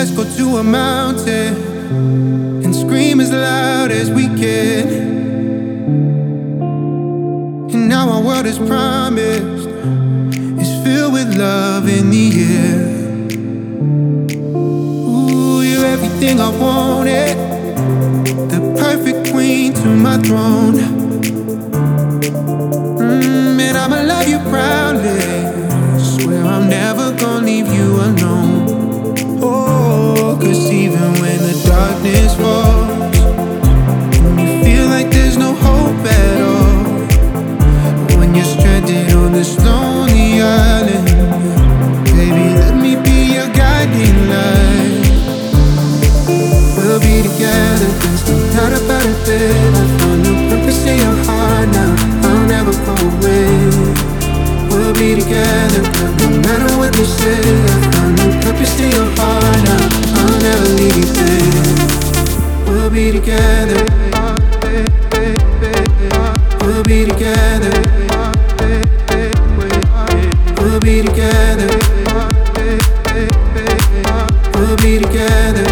Let's go to a mountain and scream as loud as we can. And now our world is promised, is filled with love in the air. Ooh, you're everything I wanted, the perfect queen to my throne. And I'ma love you proudly, swear I'm never gonna leave you alone. Oh, 'cause even when the darkness falls, when you feel like there's no hope at all, when you're stranded on this lonely island, baby, let me be your guiding light. We'll be together, there's no doubt about it, babe. I found the purpose in your heart now, I'll never go away. We'll be together, girl, no matter what they say. I found the purpose in your heart now, I'll never leave you, babe. We'll be together, we'll be together, we'll be together, we'll be together,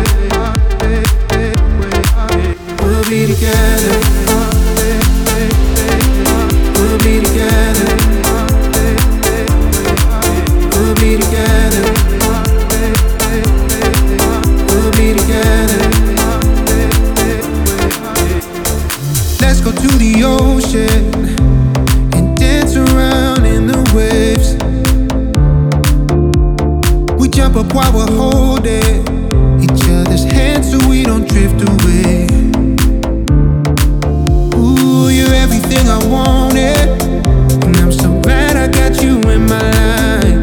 we'll be together, we'll be together, we'll be together, we'll be together. Let's go to the ocean and dance around in the waves. We jump up while we're holding each other's hands so we don't drift away. Ooh, you're everything I wanted, and I'm so glad I got you in my life.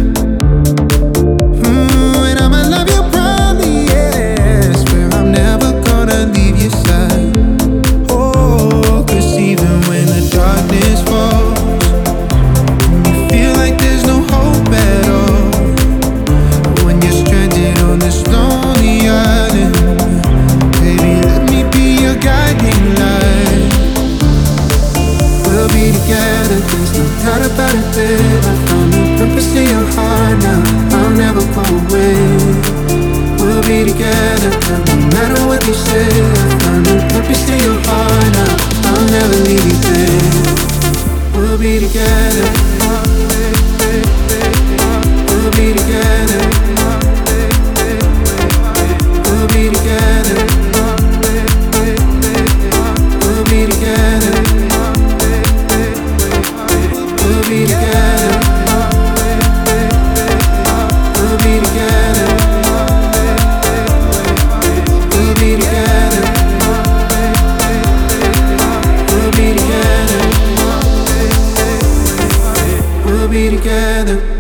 And I'ma love you proudly, yeah, swear I'm never gonna leave your side. Oh, 'cause even when the darkness falls, when you feel like there's no hope at all, when you're stranded on this lonely island, baby, let me be your guiding light. We'll be together, there's no doubt about it, babe. I found the purpose in your heart now, I'll never go away. We'll be together, girl, no matter what you say. I found the purpose in your heart now, I'll never leave you, babe. We'll be together, we'll be together, we'll be together, we'll be together, we'll be together, we'll be together, we'll be together, we'll be together, we'll be together.